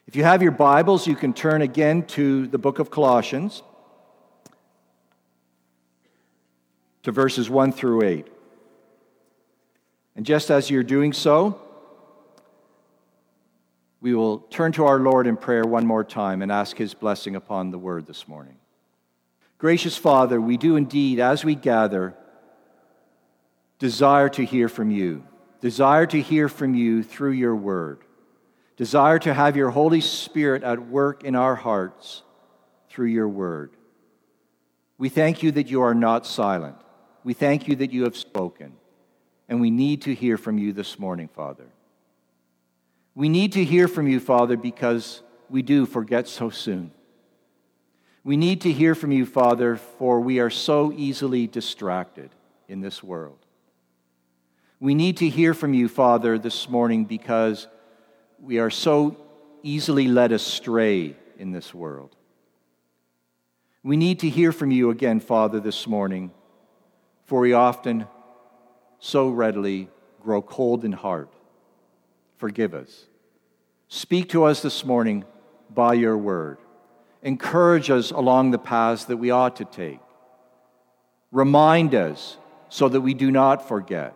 If you have your Bibles, you can turn again to the book of Colossians, to verses 1 through 8. And just as you're doing so, we will turn to our Lord in prayer one more time and ask His blessing upon the Word this morning. Gracious Father, we do indeed, as we gather, desire to hear from You. Desire to hear from You through Your Word. Desire to have Your Holy Spirit at work in our hearts through Your Word. We thank You that You are not silent. We thank You that You have spoken. And we need to hear from You this morning, Father. We need to hear from You, Father, because we do forget so soon. We need to hear from You, Father, for we are so easily distracted in this world. We need to hear from You, Father, this morning because we are so easily led astray in this world. We need to hear from You again, Father, this morning, for we often so readily grow cold in heart. Forgive us. Speak to us this morning by Your Word. Encourage us along the paths that we ought to take. Remind us so that we do not forget.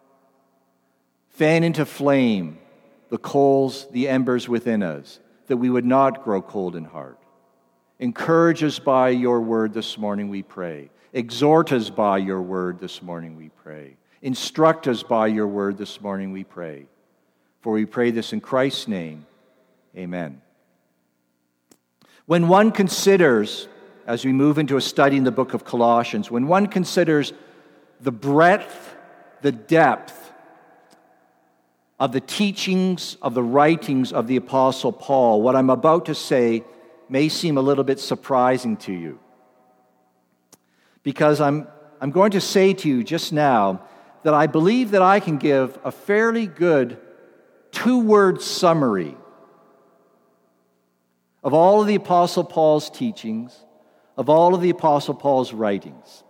Fan into flame the coals, the embers within us, that we would not grow cold in heart. Encourage us by Your Word this morning, we pray. Exhort us by Your Word this morning, we pray. Instruct us by Your Word this morning, we pray. For we pray this in Christ's name. Amen. When one considers, as we move into a study in the book of Colossians, when one considers the breadth, the depth of the teachings, of the writings of the Apostle Paul, what I'm about to say may seem a little bit surprising to you. Because I'm going to say to you just now that I believe that I can give a fairly good two-word summary of all of the Apostle Paul's teachings, of all of the Apostle Paul's writings.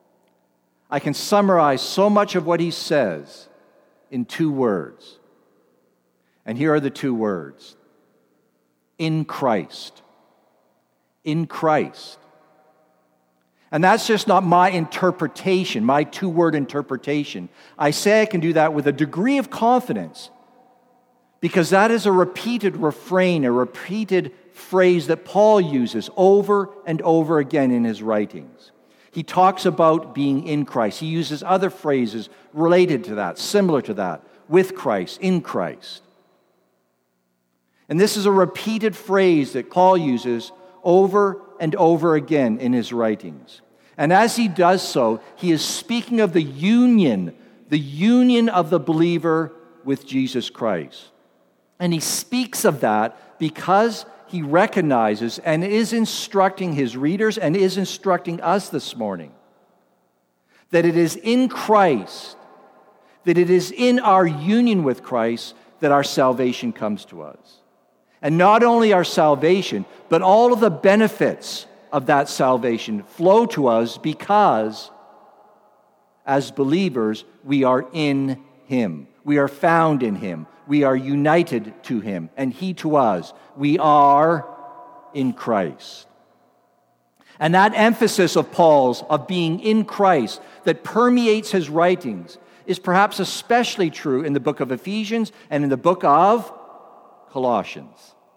I can summarize so much of what he says in two words. And here are the two words. In Christ. In Christ. And that's just not my interpretation, my two-word interpretation. I say I can do that with a degree of confidence because that is a repeated refrain, a repeated phrase that Paul uses over and over again in his writings. He talks about being in Christ. He uses other phrases related to that, similar to that, with Christ, in Christ. And this is a repeated phrase that Paul uses over and over again in his writings. And as he does so, he is speaking of the union of the believer with Jesus Christ. And he speaks of that because he recognizes and is instructing his readers and is instructing us this morning that it is in Christ, that it is in our union with Christ that our salvation comes to us. And not only our salvation, but all of the benefits of that salvation flow to us because, as believers, we are in Him. We are found in Him. We are united to Him, and He to us. We are in Christ. And that emphasis of Paul's, of being in Christ, that permeates his writings, is perhaps especially true in the book of Ephesians and in the book of Colossians.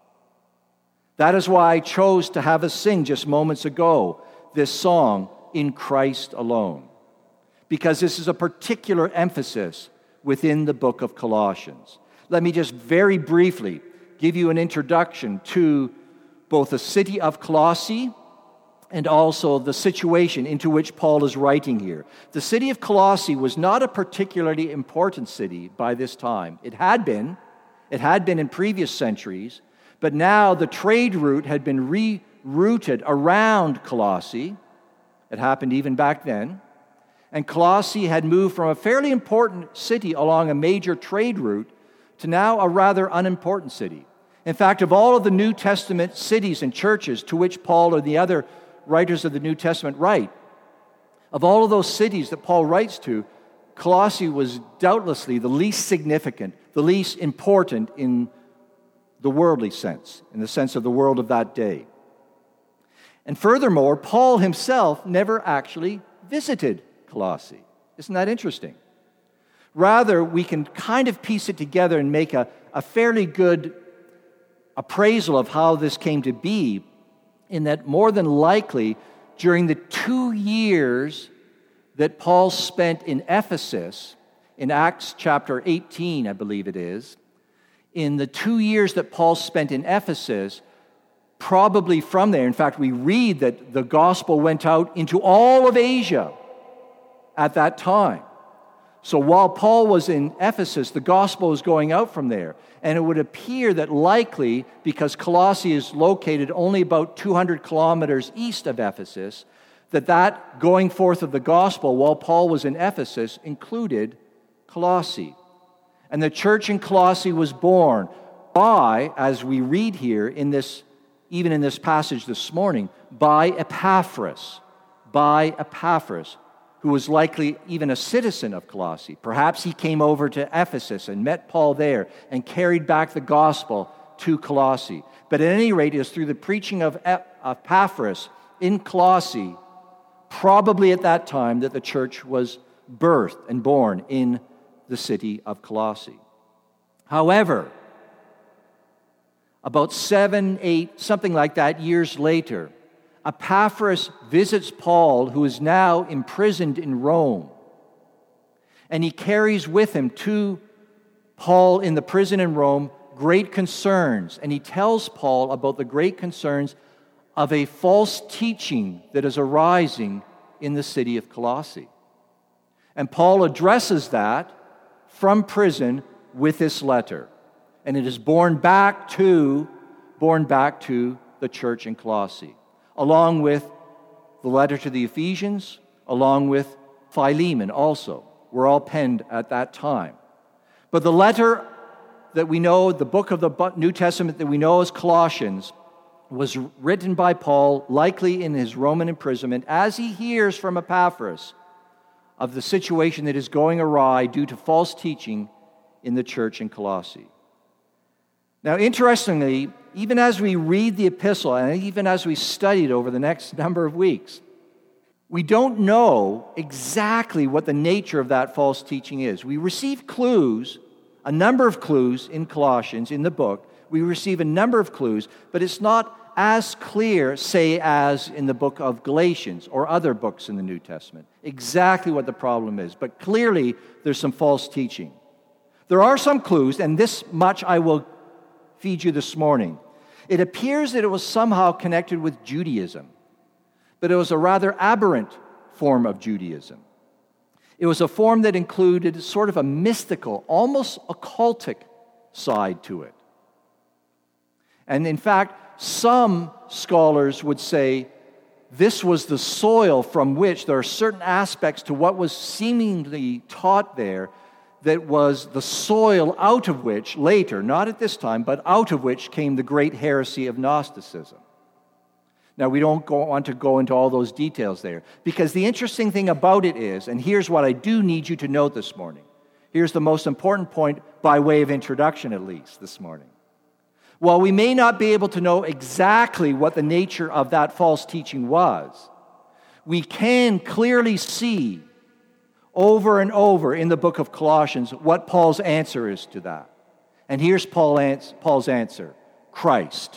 That is why I chose to have us sing just moments ago this song, In Christ Alone, because this is a particular emphasis within the book of Colossians. Let me just very briefly give you an introduction to both the city of Colossae and also the situation into which Paul is writing here. The city of Colossae was not a particularly important city by this time. It had been in previous centuries, but now the trade route had been rerouted around Colossae. It happened even back then. And Colossae had moved from a fairly important city along a major trade route to now a rather unimportant city. In fact, of all of the New Testament cities and churches to which Paul and the other writers of the New Testament write, of all of those cities that Paul writes to, Colossae was doubtlessly the least significant, the least important in the worldly sense, in the sense of the world of that day. And furthermore, Paul himself never actually visited Colossae. Isn't that interesting? Rather, we can kind of piece it together and make a fairly good appraisal of how this came to be, in that more than likely, during the 2 years that Paul spent in Ephesus, in Acts chapter 18, I believe it is, in the 2 years that Paul spent in Ephesus, probably from there, in fact, we read that the gospel went out into all of Asia at that time. So while Paul was in Ephesus, the gospel was going out from there. And it would appear that likely, because Colossae is located only about 200 kilometers east of Ephesus, that going forth of the gospel while Paul was in Ephesus included Colossae. And the church in Colossae was born by, as we read here in this, even in this passage this morning, by Epaphras, who was likely even a citizen of Colossae. Perhaps he came over to Ephesus and met Paul there and carried back the gospel to Colossae. But at any rate, it was through the preaching of Epaphras in Colossae, probably at that time, that the church was birthed and born in the city of Colossae. However, about 7, 8, something like that, years later, Epaphras visits Paul, who is now imprisoned in Rome. And he carries with him to Paul in the prison in Rome great concerns. And he tells Paul about the great concerns of a false teaching that is arising in the city of Colossae. And Paul addresses that from prison with this letter. And it is borne back to the church in Colossae, along with the letter to the Ephesians, along with Philemon also, were all penned at that time. But the letter that we know, the book of the New Testament that we know as Colossians, was written by Paul, likely in his Roman imprisonment, as he hears from Epaphras of the situation that is going awry due to false teaching in the church in Colossae. Now, interestingly, even as we read the epistle, and even as we study it over the next number of weeks, we don't know exactly what the nature of that false teaching is. We receive clues, a number of clues in Colossians, in the book. We receive a number of clues, but it's not as clear, say, as in the book of Galatians or other books in the New Testament, exactly what the problem is. But clearly, there's some false teaching. There are some clues, and this much I will feed you this morning. It appears that it was somehow connected with Judaism, but it was a rather aberrant form of Judaism. It was a form that included sort of a mystical, almost occultic side to it. And in fact, some scholars would say this was the soil from which there are certain aspects to what was seemingly taught there that was the soil out of which later, not at this time, but out of which came the great heresy of Gnosticism. Now, we don't want to go into all those details there, because the interesting thing about it is, and here's what I do need you to note this morning. Here's the most important point by way of introduction, at least, this morning. While we may not be able to know exactly what the nature of that false teaching was, we can clearly see over and over in the book of Colossians what Paul's answer is to that. And here's Paul's answer. Christ.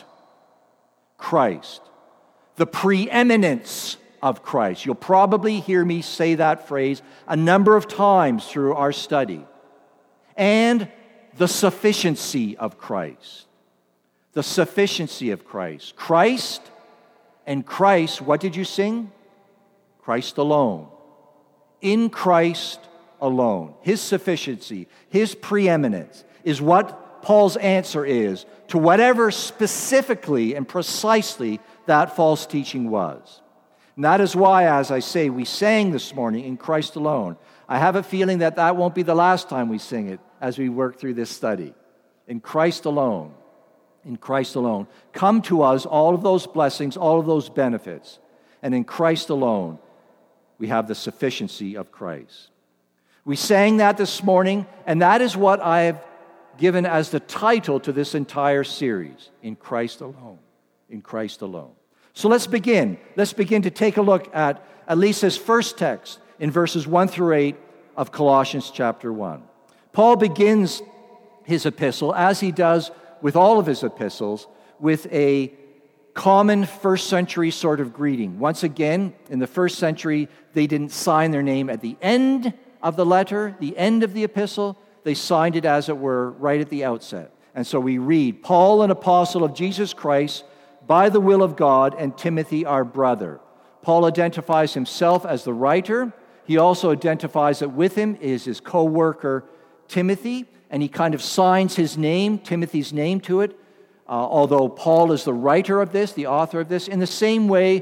The preeminence of Christ. You'll probably hear me say that phrase a number of times through our study. And the sufficiency of Christ. The sufficiency of Christ. Christ and Christ, what did you sing? Christ alone. In Christ alone. His sufficiency, His preeminence is what Paul's answer is to whatever specifically and precisely that false teaching was. And that is why, as I say, we sang this morning, in Christ alone. I have a feeling that that won't be the last time we sing it as we work through this study. In Christ alone. In Christ alone. Come to us all of those blessings, all of those benefits. And in Christ alone, we have the sufficiency of Christ. We sang that this morning, and that is what I've given as the title to this entire series, In Christ Alone. In Christ Alone. So let's begin. Let's begin to take a look at least this first text in verses 1 through 8 of Colossians chapter 1. Paul begins his epistle, as he does with all of his epistles, with a common first century sort of greeting. Once again, in the first century, they didn't sign their name at the end of the letter, the end of the epistle. They signed it, as it were, right at the outset. And so we read, Paul, an apostle of Jesus Christ, by the will of God, and Timothy, our brother. Paul identifies himself as the writer. He also identifies that with him is his co-worker, Timothy, and he kind of signs his name, Timothy's name, to it, although Paul is the writer of this, the author of this, in the same way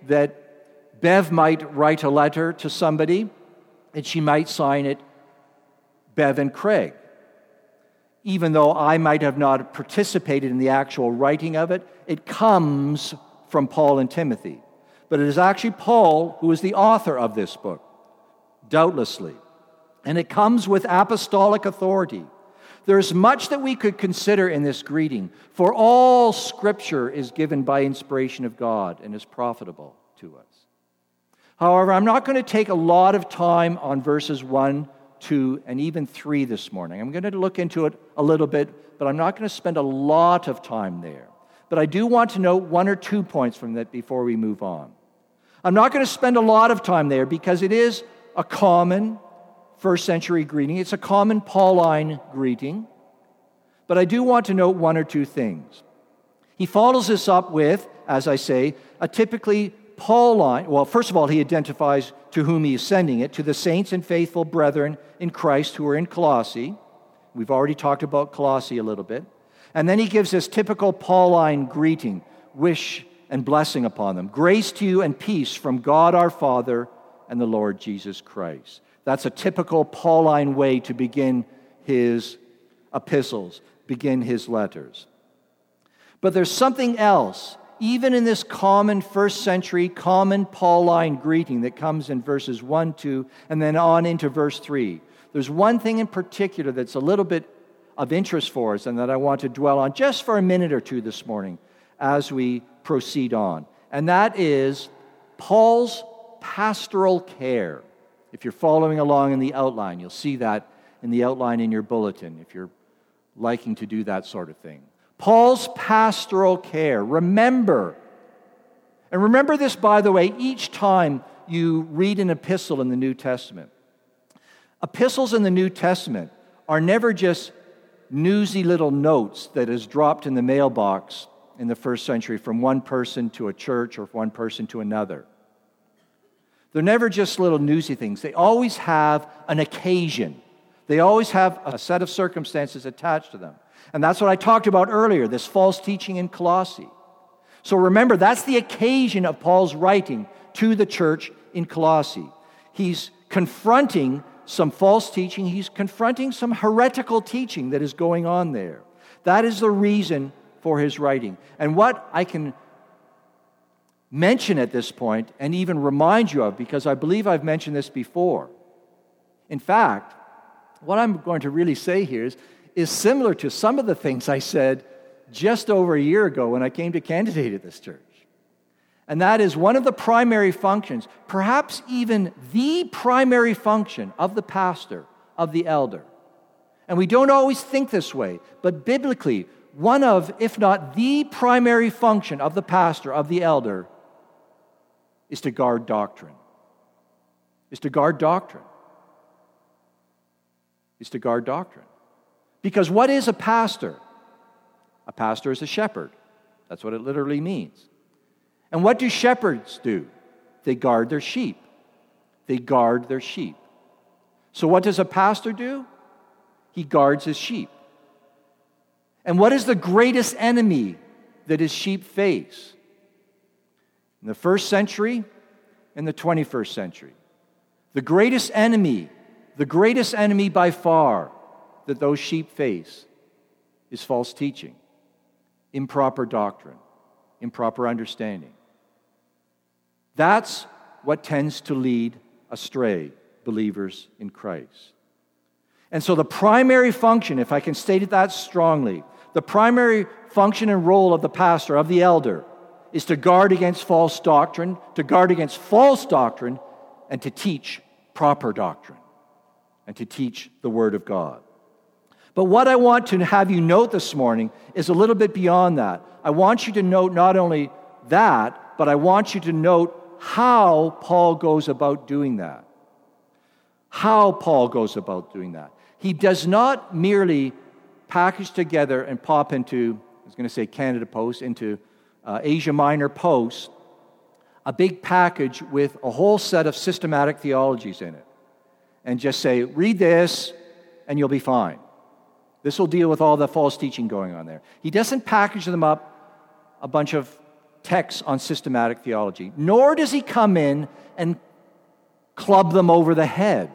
that Bev might write a letter to somebody, and she might sign it Bev and Craig. Even though I might have not participated in the actual writing of it, it comes from Paul and Timothy. But it is actually Paul who is the author of this book, doubtlessly. And it comes with apostolic authority. There's much that we could consider in this greeting, for all Scripture is given by inspiration of God and is profitable to us. However, I'm not going to take a lot of time on verses 1, 2, and even 3 this morning. I'm going to look into it a little bit, but I'm not going to spend a lot of time there. But I do want to note 1 or 2 points from that before we move on. I'm not going to spend a lot of time there because it is a common first century greeting. It's a common Pauline greeting. But I do want to note 1 or 2 things. He follows this up with, as I say, a typically Pauline, well, first of all, he identifies to whom he is sending it, to the saints and faithful brethren in Christ who are in Colossae. We've already talked about Colossae a little bit. And then he gives this typical Pauline greeting, wish and blessing upon them. Grace to you and peace from God our Father and the Lord Jesus Christ. That's a typical Pauline way to begin his epistles, begin his letters. But there's something else, even in this common first century, common Pauline greeting that comes in verses 1, 2, and then on into verse 3. There's one thing in particular that's a little bit of interest for us and that I want to dwell on just for a minute or two this morning as we proceed on. And that is Paul's pastoral care. If you're following along in the outline, you'll see that in the outline in your bulletin, if you're liking to do that sort of thing. Paul's pastoral care. Remember this, by the way, each time you read an epistle in the New Testament. Epistles in the New Testament are never just newsy little notes that is dropped in the mailbox in the first century from one person to a church or one person to another. They're never just little newsy things. They always have an occasion. They always have a set of circumstances attached to them. And that's what I talked about earlier, this false teaching in Colossae. So remember, that's the occasion of Paul's writing to the church in Colossae. He's confronting some false teaching. He's confronting some heretical teaching that is going on there. That is the reason for his writing. And what I can mention at this point and even remind you of, because I believe I've mentioned this before. In fact, what I'm going to really say here is similar to some of the things I said just over a year ago when I came to candidate at this church. And that is one of the primary functions, perhaps even the primary function of the pastor, of the elder. And we don't always think this way, but biblically, one of, if not the primary function of the pastor, of the elder, is to guard doctrine. Is to guard doctrine. Is to guard doctrine. Because what is a pastor? A pastor is a shepherd. That's what it literally means. And what do shepherds do? They guard their sheep. They guard their sheep. So what does a pastor do? He guards his sheep. And what is the greatest enemy that his sheep face? In the first century and the 21st century. The greatest enemy by far that those sheep face is false teaching, improper doctrine, improper understanding. That's what tends to lead astray believers in Christ. And so the primary function, if I can state it that strongly, the primary function and role of the pastor, of the elder, is to guard against false doctrine, and to teach proper doctrine, and to teach the Word of God. But what I want to have you note this morning is a little bit beyond that. I want you to note not only that, but I want you to note how Paul goes about doing that. How Paul goes about doing that. He does not merely package together and pop into, I was going to say Canada Post, into Asia Minor Post, a big package with a whole set of systematic theologies in it, and just say, read this, and you'll be fine. This will deal with all the false teaching going on there. He doesn't package them up a bunch of texts on systematic theology, nor does he come in and club them over the head.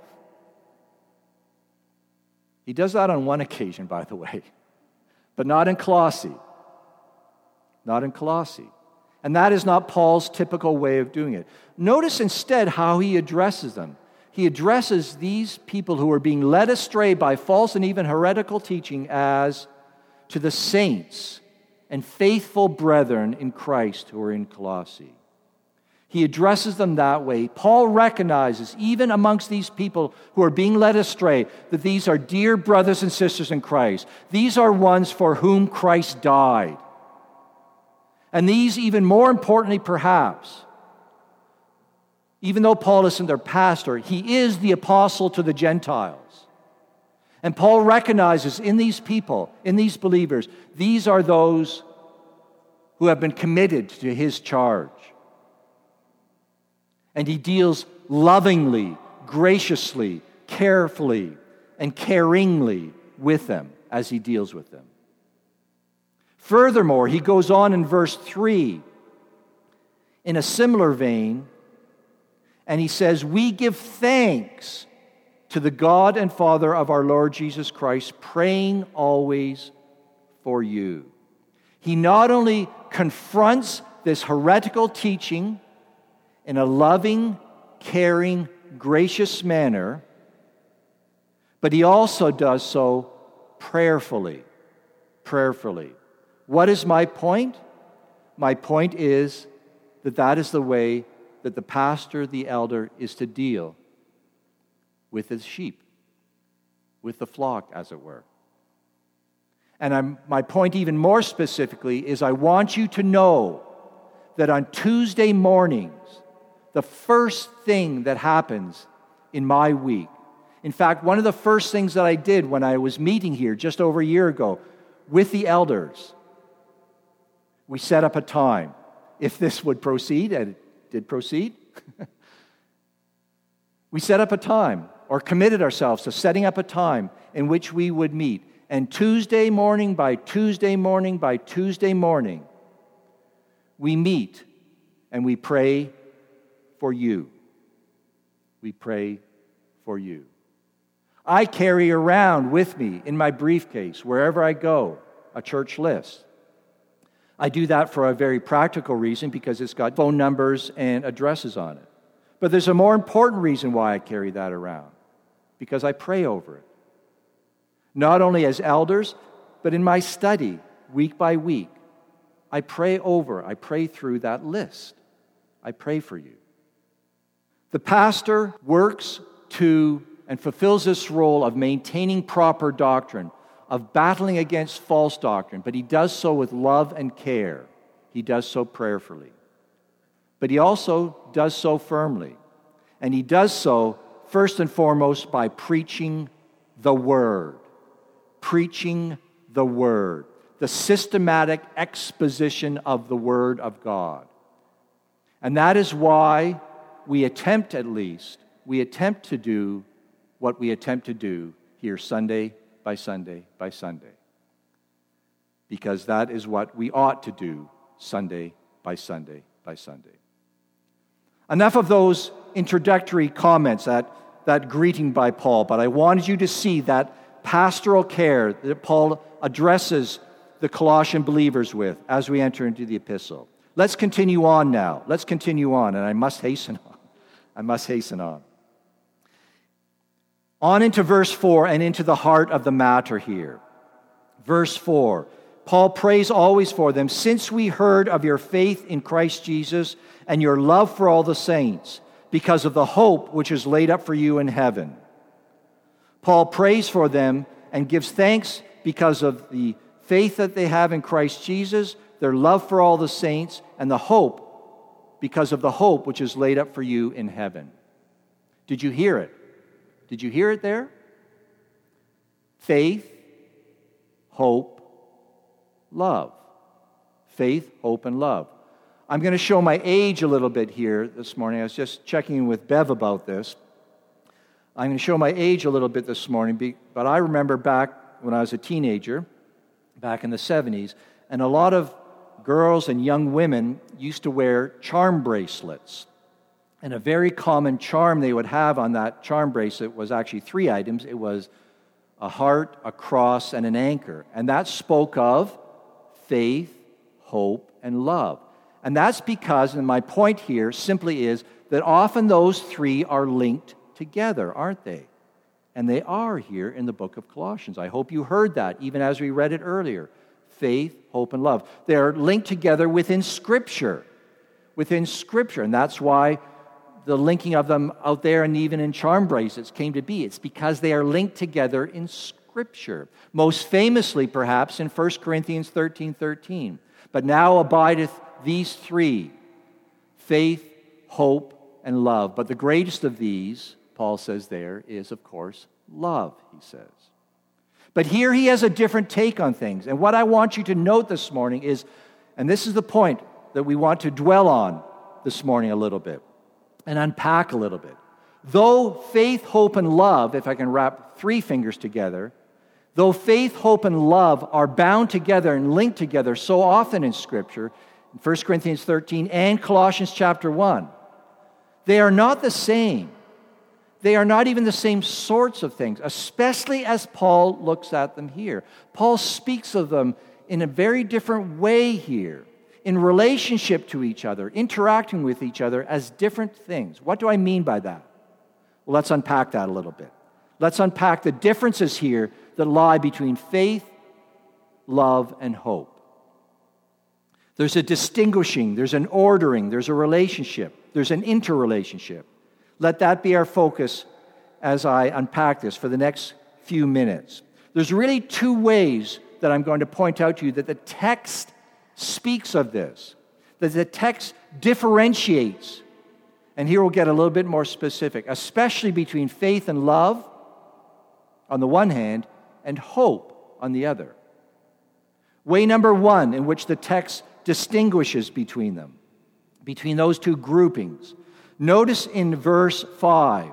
He does that on one occasion, by the way, but not in Colossae. Not in Colossae. And that is not Paul's typical way of doing it. Notice instead how he addresses them. He addresses these people who are being led astray by false and even heretical teaching as to the saints and faithful brethren in Christ who are in Colossae. He addresses them that way. Paul recognizes, even amongst these people who are being led astray, that these are dear brothers and sisters in Christ. These are ones for whom Christ died. And these, even more importantly perhaps, even though Paul isn't their pastor, he is the apostle to the Gentiles. And Paul recognizes in these people, in these believers, these are those who have been committed to his charge. And he deals lovingly, graciously, carefully, and caringly with them as he deals with them. Furthermore, he goes on in verse 3 in a similar vein, and he says, we give thanks to the God and Father of our Lord Jesus Christ, praying always for you. He not only confronts this heretical teaching in a loving, caring, gracious manner, but he also does so prayerfully. Prayerfully. What is my point? My point is that that is the way that the pastor, the elder, is to deal with his sheep, with the flock, as it were. And my point even more specifically is I want you to know that on Tuesday mornings, the first thing that happens in my week, in fact, one of the first things that I did when I was meeting here just over a year ago with the elders, we set up a time. If this would proceed, and it did proceed, we set up a time, or committed ourselves to setting up a time in which we would meet. And Tuesday morning by Tuesday morning by Tuesday morning, we meet and we pray for you. We pray for you. I carry around with me in my briefcase, wherever I go, a church list. I do that for a very practical reason because it's got phone numbers and addresses on it. But there's a more important reason why I carry that around, because I pray over it. Not only as elders, but in my study, week by week. I pray through that list. I pray for you. The pastor works to and fulfills this role of maintaining proper doctrine, of battling against false doctrine, but he does so with love and care. He does so prayerfully. But he also does so firmly. And he does so first and foremost by preaching the Word. Preaching the Word. The systematic exposition of the Word of God. And that is why we attempt to do what we attempt to do here Sunday by Sunday by Sunday. Because that is what we ought to do Sunday by Sunday by Sunday. Enough of those introductory comments, that greeting by Paul, but I wanted you to see that pastoral care that Paul addresses the Colossian believers with as we enter into the epistle. Let's continue on now. Let's continue on, and I must hasten on. On into verse 4 and into the heart of the matter here. Verse 4, Paul prays always for them, since we heard of your faith in Christ Jesus and your love for all the saints, because of the hope which is laid up for you in heaven. Paul prays for them and gives thanks because of the faith that they have in Christ Jesus, their love for all the saints, and the hope, because of the hope which is laid up for you in heaven. Did you hear it? Did you hear it there? Faith, hope, love. Faith, hope, and love. I'm going to show my age a little bit here this morning. I was just checking in with Bev about this. I'm going to show my age a little bit this morning, but I remember back when I was a teenager, back in the 70s, and a lot of girls and young women used to wear charm bracelets. And a very common charm they would have on that charm bracelet was actually 3 items. It was a heart, a cross, and an anchor. And that spoke of faith, hope, and love. And that's because, and my point here simply is, that often those 3 are linked together, aren't they? And they are here in the book of Colossians. I hope you heard that, even as we read it earlier. Faith, hope, and love. They're linked together within Scripture. Within Scripture. And that's why the linking of them out there and even in charm bracelets came to be. It's because they are linked together in Scripture. Most famously, perhaps, in 1 Corinthians 13:13. But now abideth these 3, faith, hope, and love. But the greatest of these, Paul says there, is, of course, love, he says. But here he has a different take on things. And what I want you to note this morning is, and this is the point that we want to dwell on this morning a little bit and unpack a little bit. Though faith, hope, and love, if I can wrap 3 fingers together, though faith, hope, and love are bound together and linked together so often in Scripture, in 1 Corinthians 13 and Colossians chapter 1, they are not the same. They are not even the same sorts of things, especially as Paul looks at them here. Paul speaks of them in a very different way here, in relationship to each other, interacting with each other as different things. What do I mean by that? Well, let's unpack that a little bit. Let's unpack the differences here that lie between faith, love, and hope. There's a distinguishing, there's an ordering, there's a relationship, there's an interrelationship. Let that be our focus as I unpack this for the next few minutes. There's really 2 ways that I'm going to point out to you that the text speaks of this, that the text differentiates. And here we'll get a little bit more specific, especially between faith and love on the one hand and hope on the other. Way number 1 in which the text distinguishes between them, between those 2 groupings. Notice in verse 5,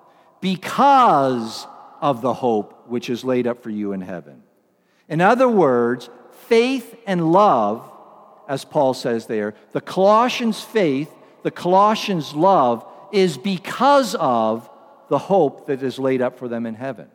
because of the hope which is laid up for you in heaven. In other words, faith and love, as Paul says there, the Colossians' faith, the Colossians' love is because of the hope that is laid up for them in heaven.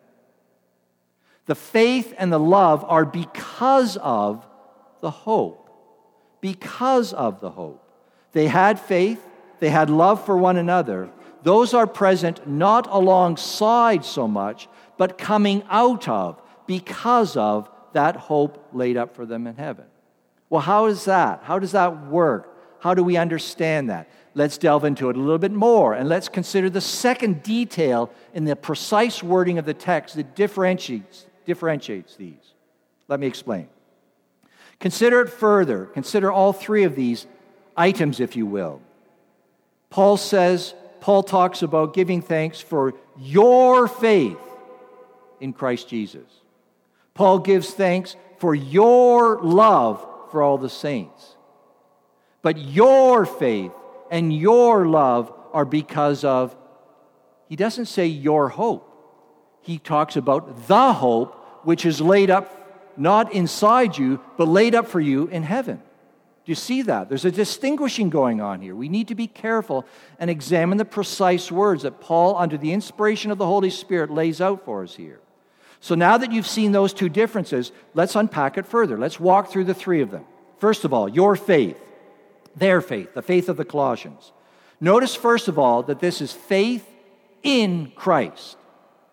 The faith and the love are because of the hope. Because of the hope. They had faith, they had love for one another. Those are present not alongside so much, but coming out of, because of that hope laid up for them in heaven. Well, how is that? How does that work? How do we understand that? Let's delve into it a little bit more, and let's consider the second detail in the precise wording of the text that differentiates these. Let me explain. Consider it further. Consider all 3 of these items, if you will. Paul talks about giving thanks for your faith in Christ Jesus. Paul gives thanks for your love for all the saints. But your faith and your love are because of, he doesn't say your hope. He talks about the hope which is laid up not inside you, but laid up for you in heaven. Do you see that? There's a distinguishing going on here. We need to be careful and examine the precise words that Paul, under the inspiration of the Holy Spirit, lays out for us here. So now that you've seen those 2 differences, let's unpack it further. Let's walk through the 3 of them. First of all, your faith, their faith, the faith of the Colossians. Notice, first of all, that this is faith in Christ.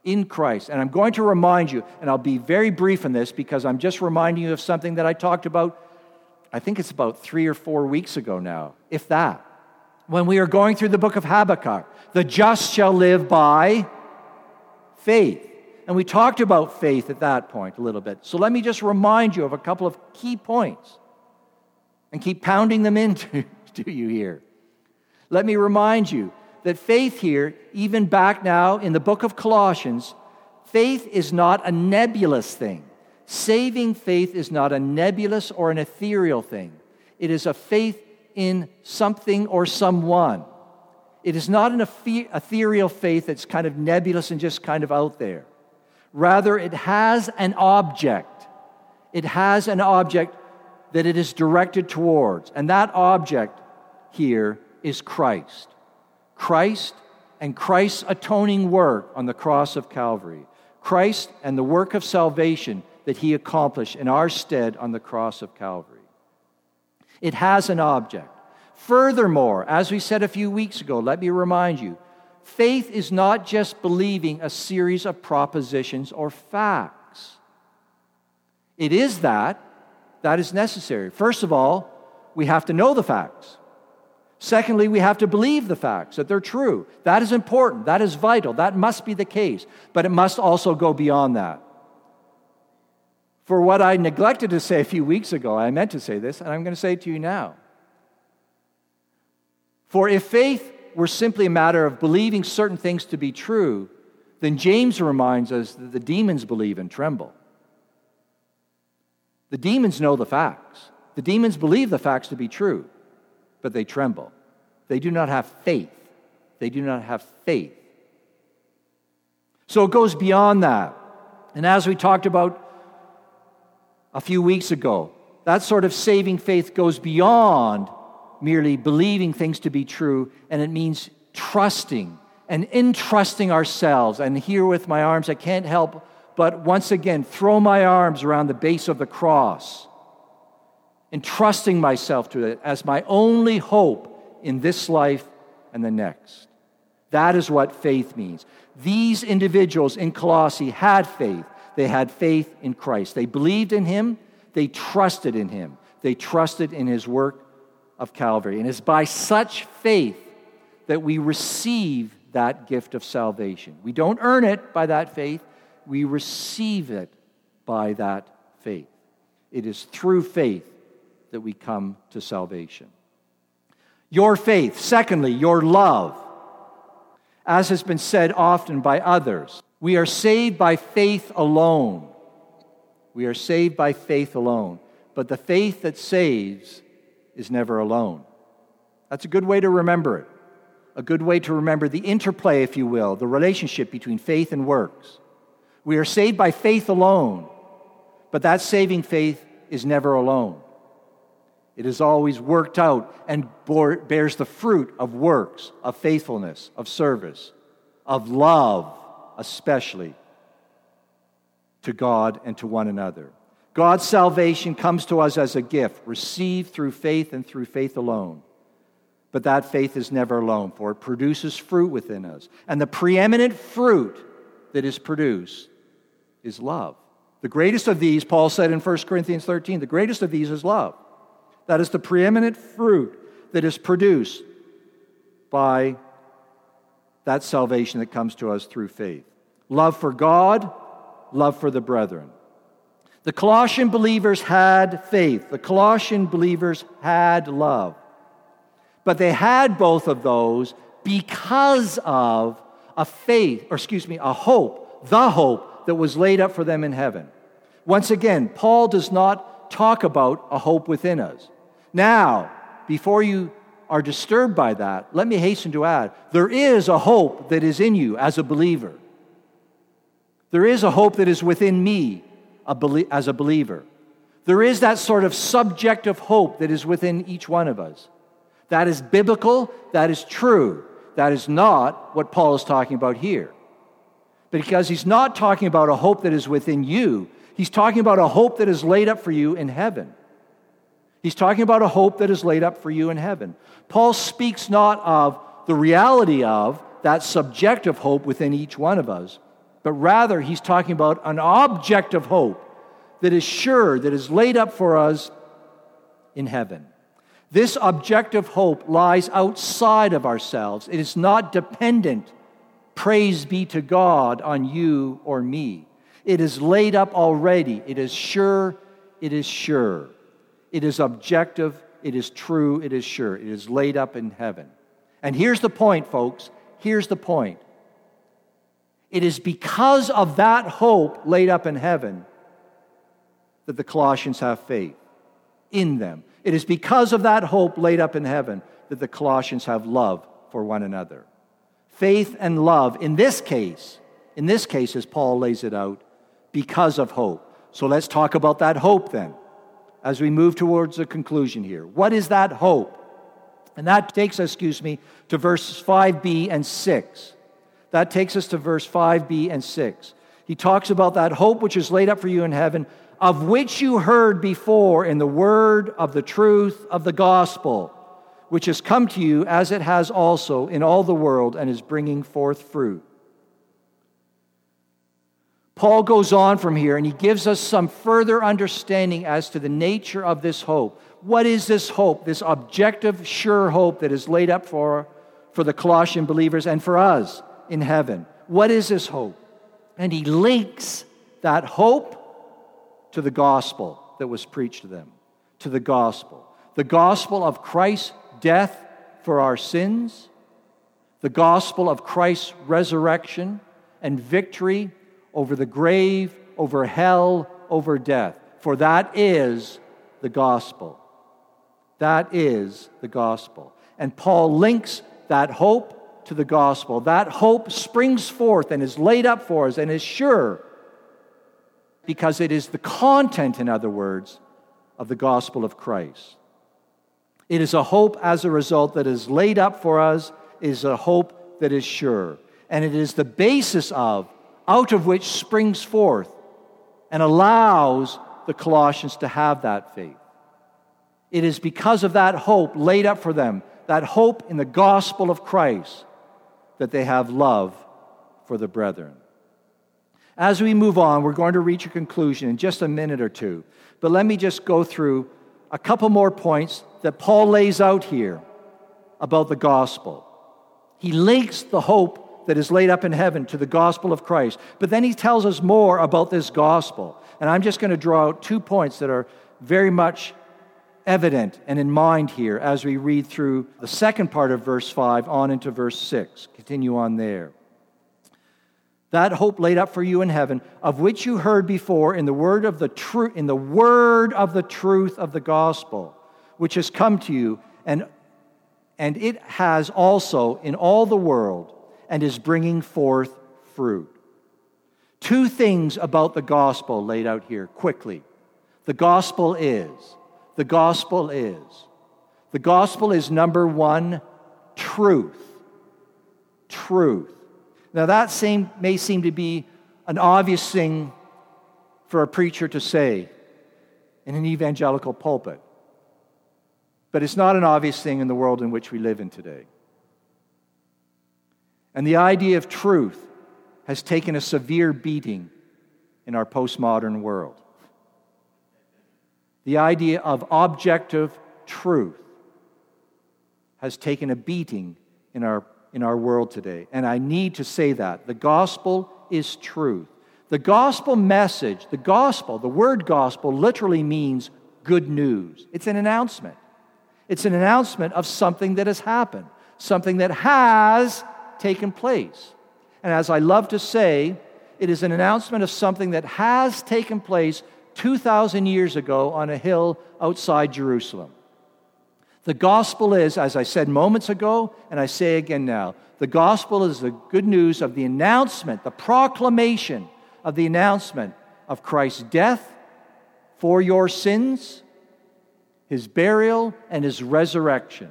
In Christ. And I'm going to remind you, and I'll be very brief on this because I'm just reminding you of something that I talked about, I think it's about 3 or 4 weeks ago now, if that. When we are going through the book of Habakkuk, the just shall live by faith. And we talked about faith at that point a little bit. So let me just remind you of a couple of key points and keep pounding them into you here. Let me remind you that faith here, even back now in the book of Colossians, faith is not a nebulous thing. Saving faith is not a nebulous or an ethereal thing. It is a faith in something or someone. It is not an ethereal faith that's kind of nebulous and just kind of out there. Rather, it has an object. It has an object that it is directed towards. And that object here is Christ. Christ and Christ's atoning work on the cross of Calvary. Christ and the work of salvation that he accomplished in our stead on the cross of Calvary. It has an object. Furthermore, as we said a few weeks ago, let me remind you, faith is not just believing a series of propositions or facts. It is that is necessary. First of all, we have to know the facts. Secondly, we have to believe the facts, that they're true. That is important. That is vital. That must be the case. But it must also go beyond that. For what I neglected to say a few weeks ago, I meant to say this, and I'm going to say it to you now. For if faith were simply a matter of believing certain things to be true, then James reminds us that the demons believe and tremble. The demons know the facts. The demons believe the facts to be true, but they tremble. They do not have faith. They do not have faith. So it goes beyond that. And as we talked about a few weeks ago, that sort of saving faith goes beyond merely believing things to be true, and it means trusting and entrusting ourselves. And here with my arms, I can't help but once again throw my arms around the base of the cross, entrusting myself to it as my only hope in this life and the next. That is what faith means. These individuals in Colossae had faith. They had faith in Christ. They believed in him. They trusted in him. They trusted in his work of Calvary. And it's by such faith that we receive that gift of salvation. We don't earn it by that faith. We receive it by that faith. It is through faith that we come to salvation. Your faith. Secondly, your love. As has been said often by others, we are saved by faith alone. We are saved by faith alone. But the faith that saves is never alone. That's a good way to remember it. A good way to remember the interplay, if you will, the relationship between faith and works. We are saved by faith alone, but that saving faith is never alone. It is always worked out and bears the fruit of works, of faithfulness, of service, of love, especially to God and to one another. God's salvation comes to us as a gift, received through faith and through faith alone. But that faith is never alone, for it produces fruit within us. And the preeminent fruit that is produced is love. The greatest of these, Paul said in 1 Corinthians 13, the greatest of these is love. That is the preeminent fruit that is produced by that salvation that comes to us through faith. Love for God, love for the brethren. The Colossian believers had faith. The Colossian believers had love. But they had both of those because of a hope, the hope that was laid up for them in heaven. Once again, Paul does not talk about a hope within us. Now, before you are disturbed by that, let me hasten to add, there is a hope that is in you as a believer. There is a hope that is within me as a believer. There is that sort of subjective hope that is within each one of us. That is biblical, that is true. That is not what Paul is talking about here. Because he's not talking about a hope that is within you. He's talking about a hope that is laid up for you in heaven. He's talking about a hope that is laid up for you in heaven. Paul speaks not of the reality of that subjective hope within each one of us, but rather he's talking about an object of hope that is sure, that is laid up for us in heaven. This objective hope lies outside of ourselves. It is not dependent, praise be to God, on you or me. It is laid up already. It is sure. It is sure. It is objective. It is true. It is sure. It is laid up in heaven. And here's the point, folks. Here's the point. It is because of that hope laid up in heaven that the Colossians have faith in them. It is because of that hope laid up in heaven that the Colossians have love for one another. Faith and love, in this case, as Paul lays it out, because of hope. So let's talk about that hope then, as we move towards a conclusion here. What is that hope? And that takes us, to verses 5b and 6. That takes us to verse 5b and 6. He talks about that hope which is laid up for you in heaven, of which you heard before in the word of the truth of the gospel, which has come to you as it has also in all the world and is bringing forth fruit. Paul goes on from here and he gives us some further understanding as to the nature of this hope. What is this hope, this objective, sure hope that is laid up for the Colossian believers and for us in heaven? What is this hope? And he links that hope to the gospel that was preached to them, to the gospel. The gospel of Christ's death for our sins, the gospel of Christ's resurrection and victory over the grave, over hell, over death. For that is the gospel. That is the gospel. And Paul links that hope to the gospel. That hope springs forth and is laid up for us and is sure because it is the content, in other words, of the gospel of Christ. It is a hope as a result that is laid up for us, is a hope that is sure. And it is the basis of, out of which springs forth and allows the Colossians to have that faith. It is because of that hope laid up for them, that hope in the gospel of Christ, that they have love for the brethren. As we move on, we're going to reach a conclusion in just a minute or two. But let me just go through a couple more points that Paul lays out here about the gospel. He links the hope that is laid up in heaven to the gospel of Christ. But then he tells us more about this gospel. And I'm just going to draw out 2 points that are very much evident and in mind here as we read through the second part of verse 5 on into verse 6. Continue on there. That hope laid up for you in heaven, of which you heard before in the word of the truth of the gospel, which has come to you, and it has also in all the world, and is bringing forth fruit. 2 things about the gospel laid out here quickly. The gospel is, number 1, truth. Truth. Now that may seem to be an obvious thing for a preacher to say in an evangelical pulpit. But it's not an obvious thing in the world in which we live in today. And the idea of truth has taken a severe beating in our postmodern world. The idea of objective truth has taken a beating in our world today. And I need to say that. The gospel is truth. The gospel message, the word gospel literally means good news. It's an announcement. It's an announcement of something that has happened, something that has taken place. And as I love to say, it is an announcement of something that has taken place 2,000 years ago on a hill outside Jerusalem. The gospel is, as I said moments ago, and I say again now, the gospel is the good news of the announcement, the proclamation of the announcement of Christ's death for your sins, His burial, and His resurrection.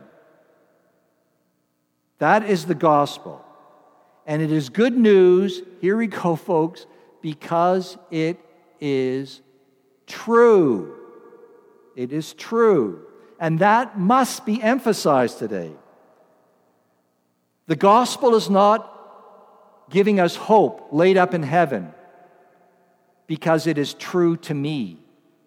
That is the gospel. And it is good news, here we go, folks, because it is true. It is true. And that must be emphasized today. The gospel is not giving us hope laid up in heaven because it is true to me.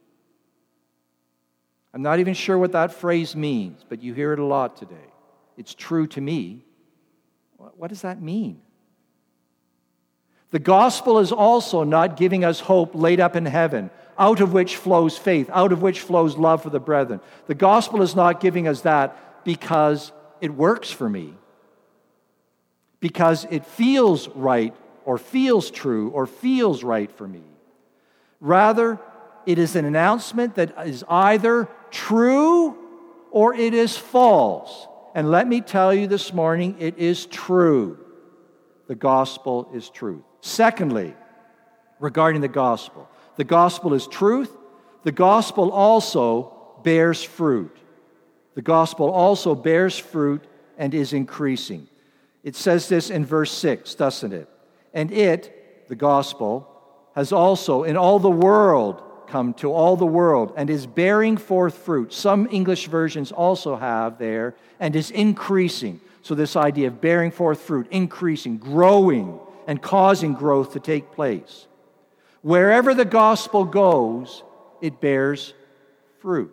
I'm not even sure what that phrase means, but you hear it a lot today. It's true to me. What does that mean? The gospel is also not giving us hope laid up in heaven, out of which flows faith, out of which flows love for the brethren. The gospel is not giving us that because it works for me, because it feels right or feels true or feels right for me. Rather, it is an announcement that is either true or it is false. And let me tell you this morning, it is true. The gospel is truth. Secondly, regarding the gospel is truth. The gospel also bears fruit. The gospel also bears fruit and is increasing. It says this in verse 6, doesn't it? And it, the gospel, has also in all the world come to all the world and is bearing forth fruit. Some English versions also have there, and is increasing. So this idea of bearing forth fruit, increasing, growing, and causing growth to take place. Wherever the gospel goes, it bears fruit.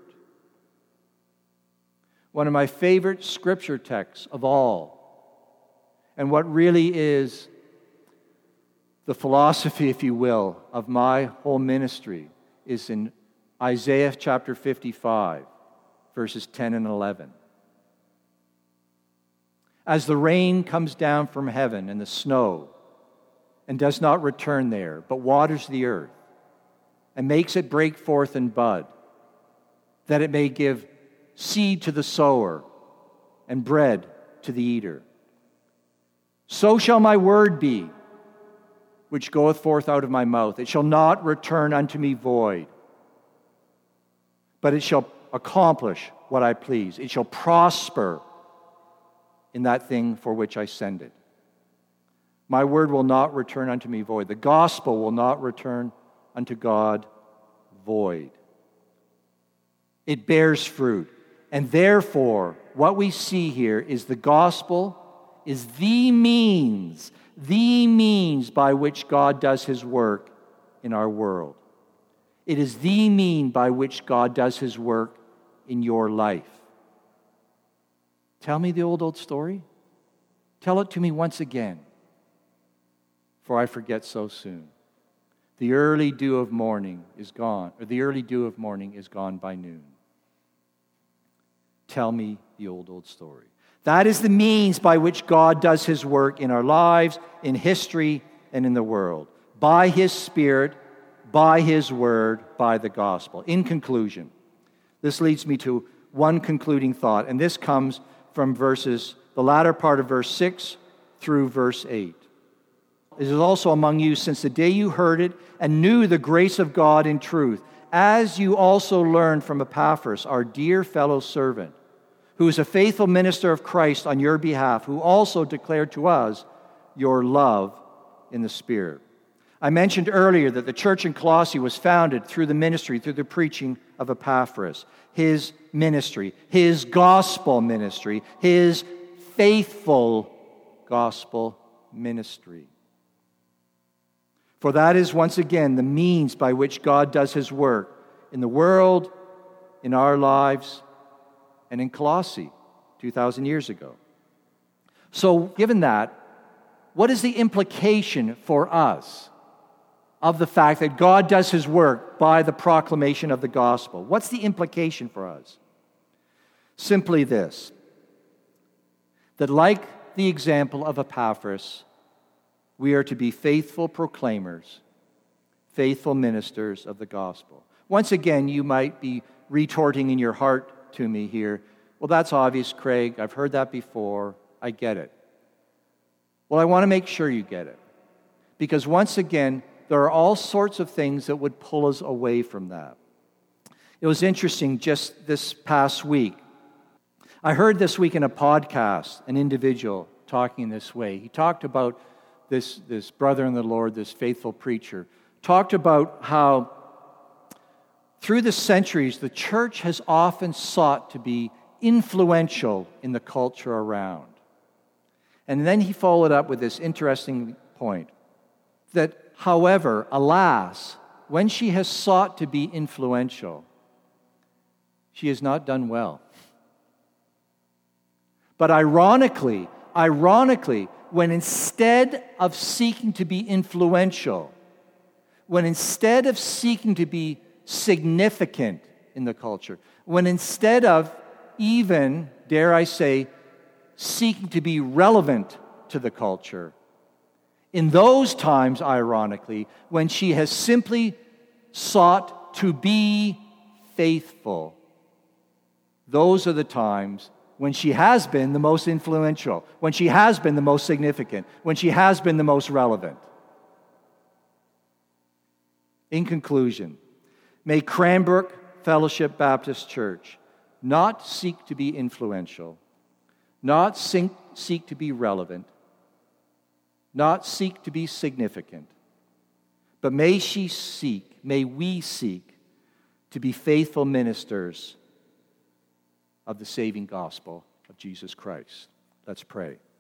One of my favorite scripture texts of all, and what really is the philosophy, if you will, of my whole ministry, is in Isaiah chapter 55, verses 10 and 11. As the rain comes down from heaven and the snow, and does not return there, but waters the earth, and makes it break forth and bud, that it may give seed to the sower and bread to the eater. So shall my word be, which goeth forth out of my mouth. It shall not return unto me void, but it shall accomplish what I please. It shall prosper in that thing for which I send it. My word will not return unto me void. The gospel will not return unto God void. It bears fruit. And therefore, what we see here is the gospel is the means by which God does his work in our world. It is the means by which God does his work in your life. Tell me the old story. Tell it to me once again, for I forget so soon. The early dew of morning is gone, or the early dew of morning is gone by noon. Tell me the old story. That is the means by which God does his work in our lives, in history, and in the world. By his Spirit, by his word, by the gospel. In conclusion, this leads me to one concluding thought, and this comes from the latter part of verse 6 through verse 8. It is also among you since the day you heard it and knew the grace of God in truth, as you also learned from Epaphras, our dear fellow servant, who is a faithful minister of Christ on your behalf, who also declared to us your love in the Spirit. I mentioned earlier that the church in Colossae was founded through the ministry, through the preaching of Epaphras, his ministry, his gospel ministry, his faithful gospel ministry. For that is once again the means by which God does his work in the world, in our lives, and in Colossae 2,000 years ago. So, given that, what is the implication for us of the fact that God does his work by the proclamation of the gospel? What's the implication for us? Simply this, that like the example of Epaphras, we are to be faithful proclaimers, faithful ministers of the gospel. Once again, you might be retorting in your heart to me here, well, that's obvious, Craig. I've heard that before. I get it. Well, I want to make sure you get it. Because once again, there are all sorts of things that would pull us away from that. It was interesting just this past week. I heard this week in a podcast an individual talking this way. He talked about this brother in the Lord, this faithful preacher, talked about how through the centuries, the church has often sought to be influential in the culture around. And then he followed up with this interesting point. That, however, alas, when she has sought to be influential, she has not done well. But ironically, when instead of seeking to be influential, when instead of seeking to be significant in the culture, when instead of even, dare I say, seeking to be relevant to the culture, in those times, ironically, when she has simply sought to be faithful, those are the times when she has been the most influential, when she has been the most significant, when she has been the most relevant. In conclusion, may Cranbrook Fellowship Baptist Church not seek to be influential, not seek to be relevant, not seek to be significant, but may we seek to be faithful ministers of the saving gospel of Jesus Christ. Let's pray.